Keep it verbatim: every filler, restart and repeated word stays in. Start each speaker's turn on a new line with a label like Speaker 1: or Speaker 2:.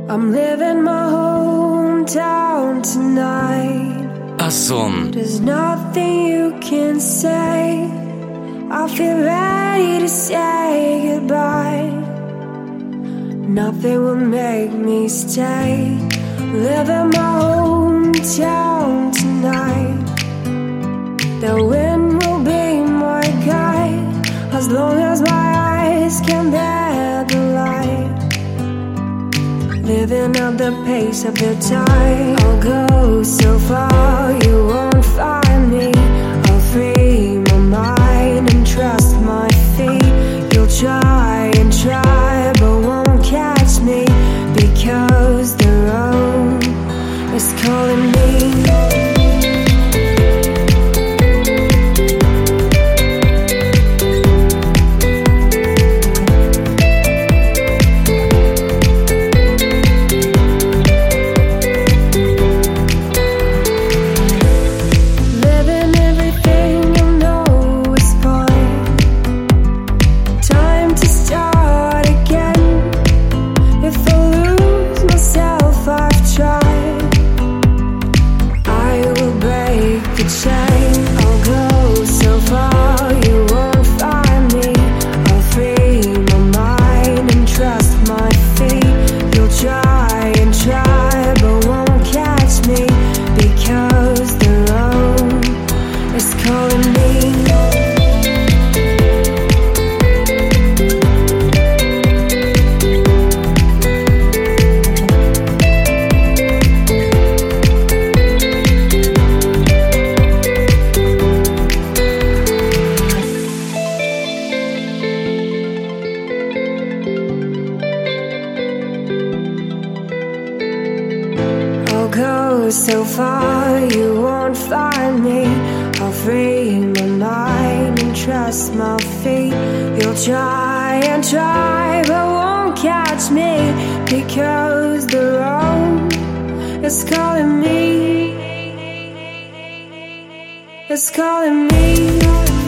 Speaker 1: I'm living my hometown tonight.
Speaker 2: Ason.
Speaker 1: There's nothing you can say. I feel ready to say goodbye. Nothing will make me stay. Living my hometown tonight. The wind will be my guide, as long as my eyes can bear the light. Living at the pace of the tide. I'll go so far, you won't find me. I'll free my mind and trust my feet. You'll try and try, but won't catch me, because the road is calling me. Go so far, you won't find me. I'll free my mind and trust my feet. You'll try and try, but won't catch me, because the road is calling me. It's calling me.